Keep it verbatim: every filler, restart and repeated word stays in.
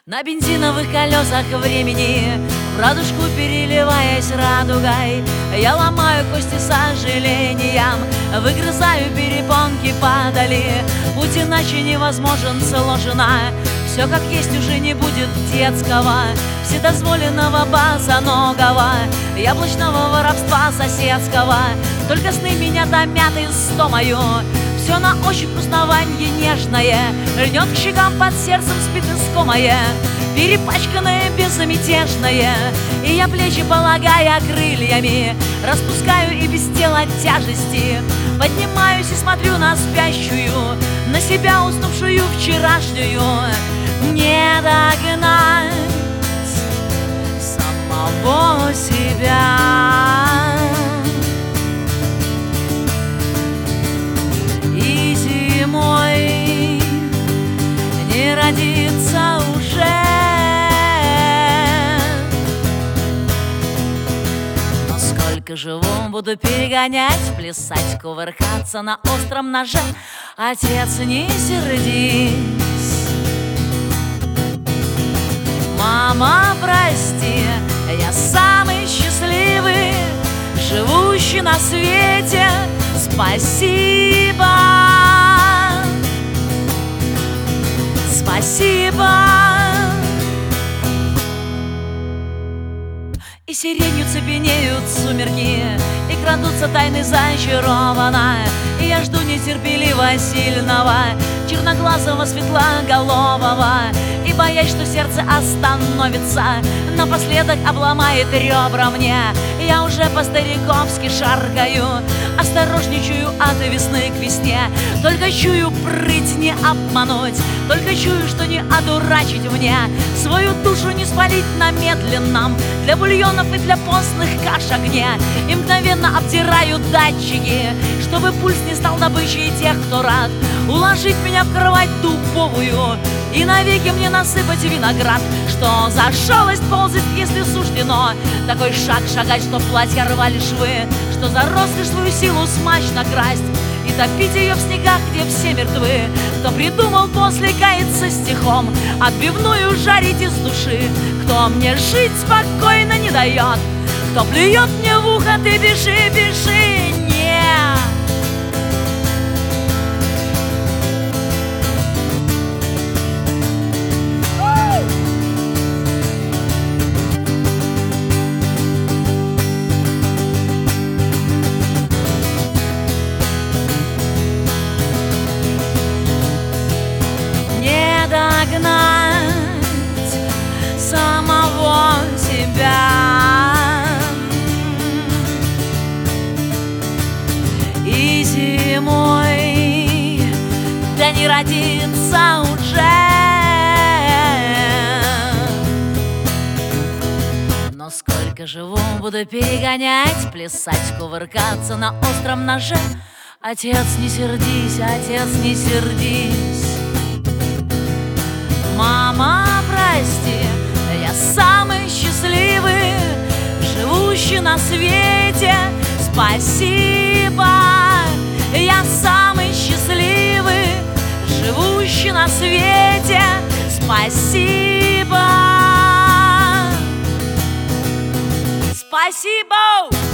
На бензиновых колесах времени, в радужку переливаясь радугой, я ломаю кости с сожалением, выгрызаю перепонки подали. Путь иначе невозможен, сложено. Все как есть уже не будет детского, вседозволенного босоногого, яблочного воровства соседского. Только сны меня томят истомою. Все на ощупь вкуснованье нежное льнет к щекам, под сердцем спит искомое, перепачканное, безмятежное. И я, плечи полагая крыльями, распускаю и без тела тяжести поднимаюсь и смотрю на спящую, на себя уснувшую вчерашнюю. Не догнать самого себя, и зимой не родиться уже. Но сколько живу, буду перегонять, плясать, кувыркаться на остром ноже. Отец, не сердись, мама, прости, я самый счастливый, живущий на свете. Спасибо, спасибо. И сиренью цепенеют сумерки, и крадутся тайны зачарованная. И я жду нетерпеливо сильного, черноглазого, светлоголового, и боясь, что сердце остановится, напоследок обломает ребра мне. Я уже по-стариковски шаркаю, осторожничаю от весны к весне. Только чую, прыть не обмануть, только чую, что не одурачить мне. Свою душу не спалить на медленном, для бульонов и для постных каш огне. И мгновенно обтираю датчики, чтобы пульс не стал добычей тех, кто рад уложить меня в кровать дубовую и навеки мне насыпать виноград. Что за шалость ползет, если суждено такой шаг шагать, что платья рвали швы, что за роскошь свою силу смачно красть и топить ее в снегах, где все мертвы. Кто придумал после каяться стихом отбивную жарить из души, кто мне жить спокойно не дает, кто плюет мне в ухо: ты бежи, бежи, не. Догнать самого себя, и зимой да не родиться уже. Но сколько живу, буду перегонять, плясать, кувыркаться на остром ноже. Отец, не сердись, отец, не сердись, мама, прости, я самый счастливый, живущий на свете. Спасибо, я самый счастливый, живущий на свете. Спасибо, спасибо.